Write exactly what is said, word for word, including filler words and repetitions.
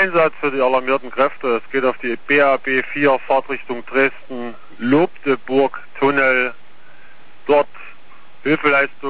Einsatz für die alarmierten Kräfte. Es geht auf die B A B vier Fahrtrichtung Dresden, Lobdeburg Tunnel. Dort Hilfeleistung